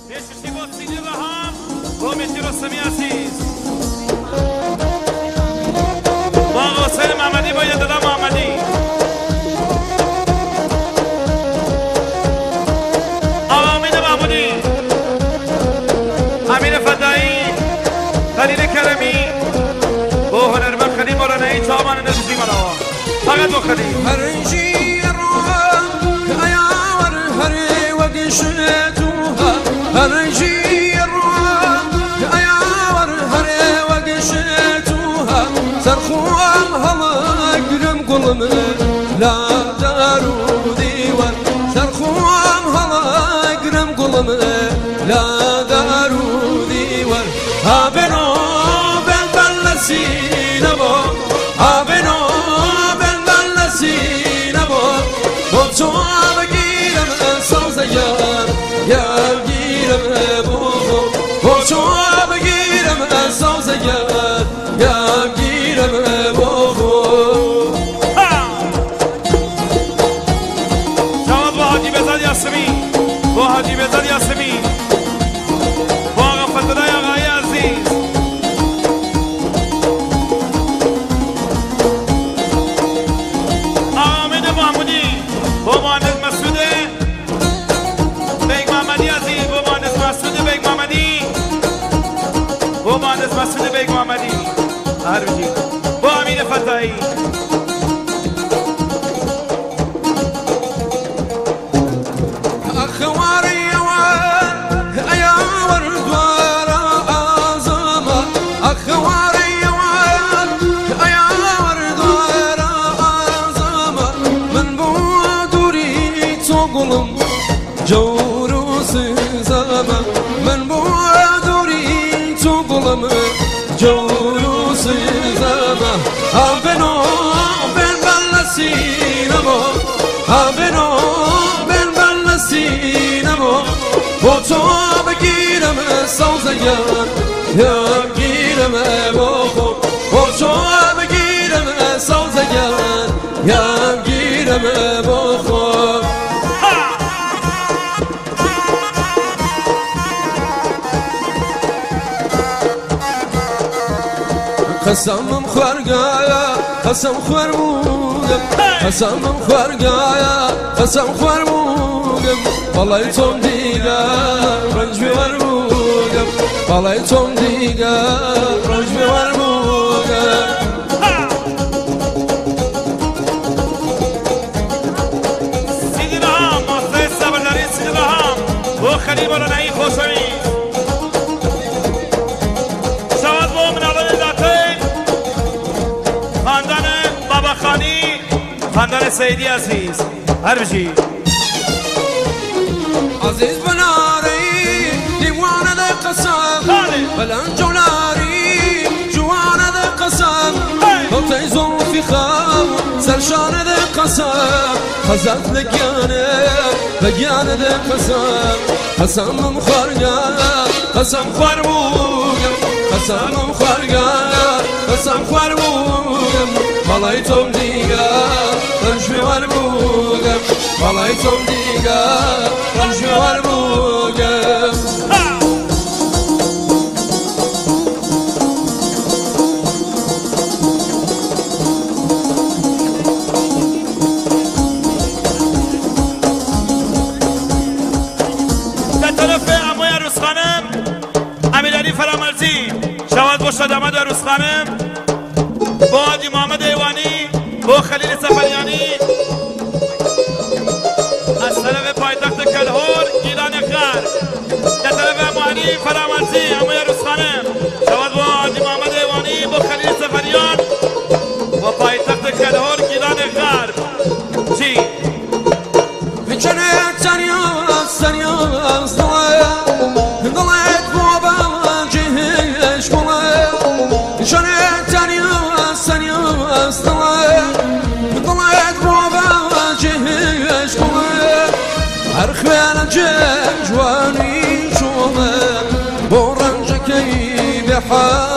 نشستی با سیدی رحم با مهدی رستمی عزیز با حسین محمدی با یدلا محمدی آقا امین محمودی امین فدایی خلیل کرمی با هنرمند خلیل مورنهی چامان نزدی منوا فقط با خلیل هرنجی روح ایار هری وقشتوها هرنجی روح ایار هری وقشتوها سرخوام هلا گرم قلم لا دارو دیوان سرخوام هلا گرم قلم لا دارو دیوان ها بنو بن بلسینه با ها بنو تو بگیرم ساز یا گیرم بو تو بگیرم ساز یا گیرم بو جواب با حاجی بزاد یاسمین با حاجی بزاد یاسمین با آقا فتدای آقای عزیز آمین محمودی با مهندس مسعود بیگ محمدی عزیز با مهندس مسعود بیگ محمدی با مهندس مسعود بیگ محمدی هر بجی با امین فتایی اخواری ایاور دوار آزما اخواری ایاور دوار آزما من بودوری تو قلم جورو سزما من بودوری تو قلم جورو سزما آبنو بن بلسینمو آبنو سینمو با تو بگیرم سازگان یا گیرم با تو بگیرم سازگان یا گیرم با قسمم خورگایا قسم خورمودم قسمم خورگایا قسم خورمودم والله توم دیگه رنج می‌ورمودم والله توم دیگه رنج می‌ورمودم سیدی رحم ماسه صبرداری سیدی رحم با خلیل مورنهی خوشوی شواز با مناول داته خاندان بابا خانی خاندان سیدی عزیز هر بجی عزیز بناری دیوانه ده قسم بلند جولاری جوانه ده قسم خلطه زوفی خم سرشانه ده قسم خزت لگیانه ده قسم قسمم خورگم قسم خورموگم قسمم خورگم قسم خورموگم بالای توم دیگه رنج می‌ورموگم بالای توم دیگه رنج می‌ورموگم در طرف عموی عروس خانم امیرعلی فرامرزی شواز با شادامد عروس خانم با حاجی محمد ایوانی با خلیل سفریانی از طرف پایتخت کلهور گیلان غرب در طرف معلی فرامرزی عموی عروس خانم شواز با حاجی محمد ایوانی با خلیل سفریان با پایتخت کلهور گیلان غرب چی؟ جنك سريع ضليت بابا جهش قلي جنك سريع ضليت بابا جهش قلي أرخوان جواني شومه بورنجكي بحال